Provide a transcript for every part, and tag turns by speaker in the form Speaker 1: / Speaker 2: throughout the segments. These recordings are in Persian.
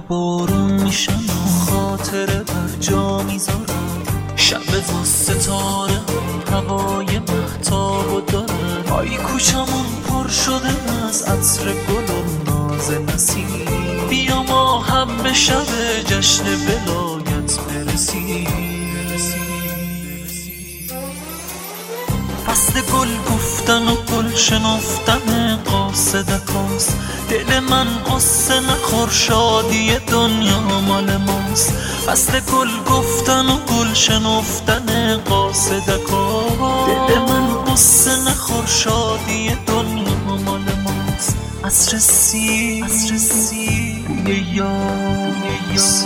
Speaker 1: بارون میشن و خاطره بر جا میذارم. شب و ستاره هوای مهتاب و دارن. آی کوچمون پر شده از عطر گل و ناز نسیم. بیا ما هم به شب جشن ولایت برسیم. فصل گل گفتن و گل شنفتن قاصدکاست. دل من قصه نخور شادی دنیا مال ماست. فصل گل گفتن و گل شنفتن قاصدکاست. دل من قصه نخور شادی دنیا مال ماست. عطر سی بوی یاس.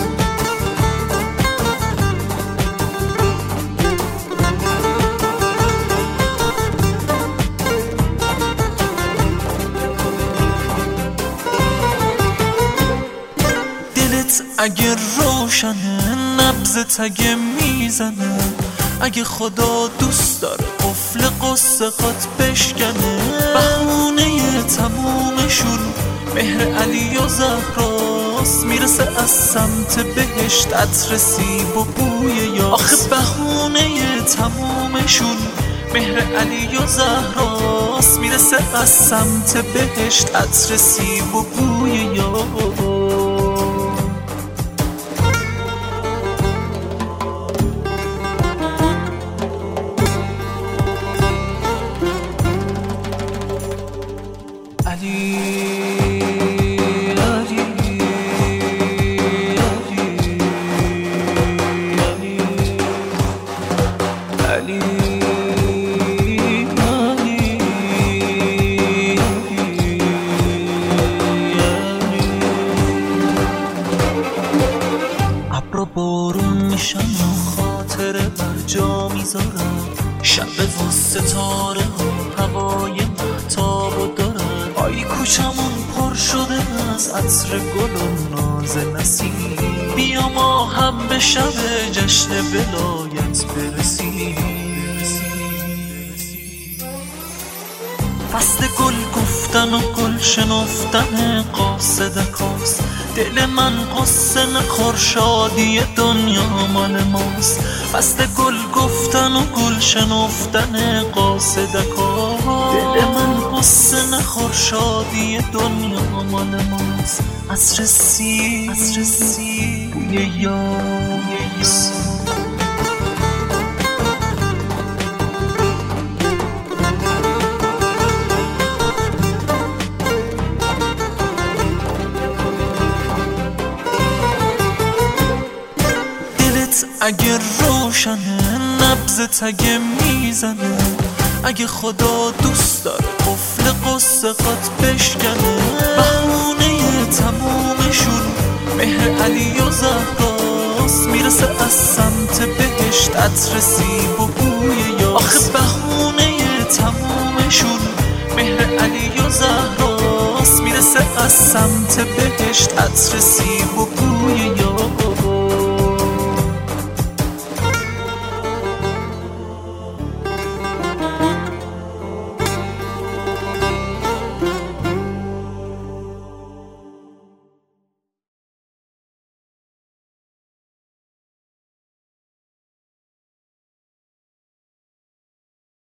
Speaker 1: اگه روشنه نبضت اگه میزنه. اگه خدا دوست داره قفل قصه خات بشکنه. بهونه تمومشون مهر علی و زهراست. میرسه از سمت بهشت عطر سیب و بوی یاس. آخه بهونه تمومشون مهر علی و زهراست. میرسه از سمت بهشت عطر سیب و بوی یاس. ابر بارون میشن و خاطره بر جا میذارم. شب و ستاره ها هوای مهتاب و دارن. آی کوچمون پر شده از عطر گل و ناز نسیم. بیا ما هم به شب جشن ولایت برسیم. فصل گل گفتن و گل شنفتن قاصدکاست. دل من قصه نخور شادی دنیا مال ماست. فصل گل گفتن و گل شنفتن قاصدکاست. دل من قصه نخور شادی دنیا مال ماست. عطر سی بوی یاس. اگه روشنه نبضت اگه میزنه. اگه خدا دوست داره قفل قصه خات بشکنه. بهونه تمومشون مهر علی و زهراست. میرسه از سمت بهشت عطر سیب و بوی یاس. آخه بهونه تمومشون مهر علی و زهراست. میرسه از سمت بهشت عطر سیب و بوی